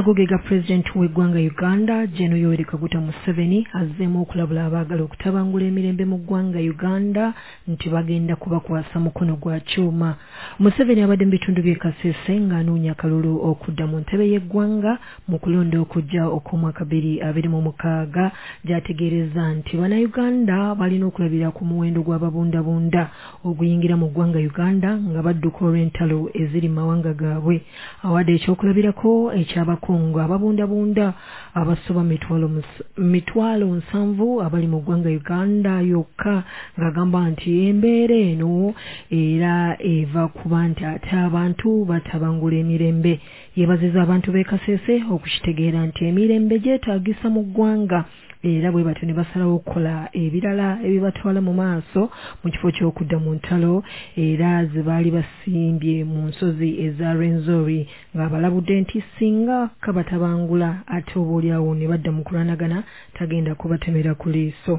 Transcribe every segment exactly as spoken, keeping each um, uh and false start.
Agogega President w'eggwanga Uganda General Yoweri Kaguta Museveni azzeemu okulabula abaagala okutabangula emirembe mu ggwanga Uganda nti bagenda kubakwasa mukono gwa kyuma. Museveni abadde mu bitundu by'e Kasese ng'anoonya akalulu okudda mu ntebe y'eggwanga mu kulonda okujja okw'omwaka bbiri abiri mu mukaaga gy'ategeereza nti bannayuganda balina okulabira ku muwendo gw'ababundabunda oguyingira mu ggwanga Uganda nga badduka olw'entalo eziri mu mawanga gaabwe. Awadde ekyokulabirako ekyabakungu ababundabunda abasoba mitwalo mitwalo nsanvu abali mu ggwanga Uganda yokka ng'agamba nti embeera eno era eva kuba nti ate abantu batabangula emirembe. Yeebazizza abantu b'e Kasese okukitegeera nti emirembe gyetaagisa mu ggwanga era bwe batyo ne basalawo okukola ebirala ebibatwala mu maaso mu kifo ky'okudda mu ntalo era ze baali basimbye mu nsozi eza Rwenzori ng'abalabudde nti singa kabatabangula ate oboolyawo ne badda mu kulwanagana tagenda kubatemera ku liiso.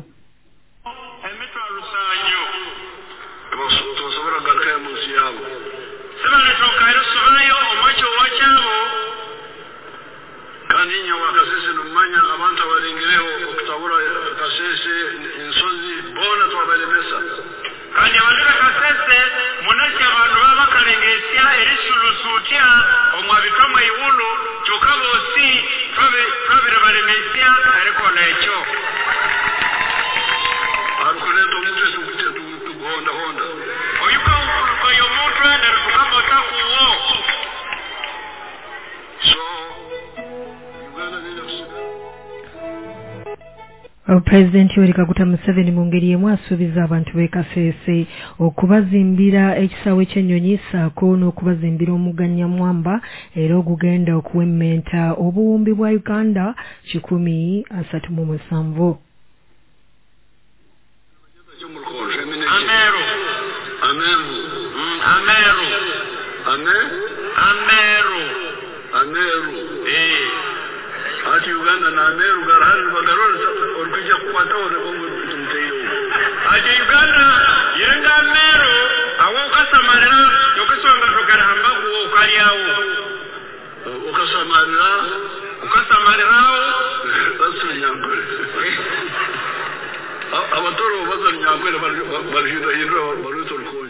Kaninya wakasese numanya abantu abalengereho okutabura kasese ensozi bona twabalemesa kandi abantu kasese munaki abantu baba bakalengesya erisulusuutya omwabikamwe iwulu kyokabosi twabire balemesya ariko nekyo arukuleeta omuntu tuguhonda honda oyuka ukuluka y'omuntu nerukukama otakuwo. President Yoweri Kaguta Museveni mu ngeri emu asuubiza abantu b'e Kasese okubazimbira ekisaawe ky'ennyonyi ssaako n'okubazimbira omugga Nnyamwamba era ogugenda okuwemmenta obuwumbi bwa Uganda kikumi asatu mu musanvu. Ameru Ameru Ameru Ameru Ameru eh ati Uganda na Ameru garahari bagarora orkija kukwata ore bongo tumteyo ati Uganda yenga Ameru awo kasamarira yokesonga togaramba ku okaliyawo okasamarira okasamarira basu nyankore abatoro basu nyankore bari bari hindra baruto ko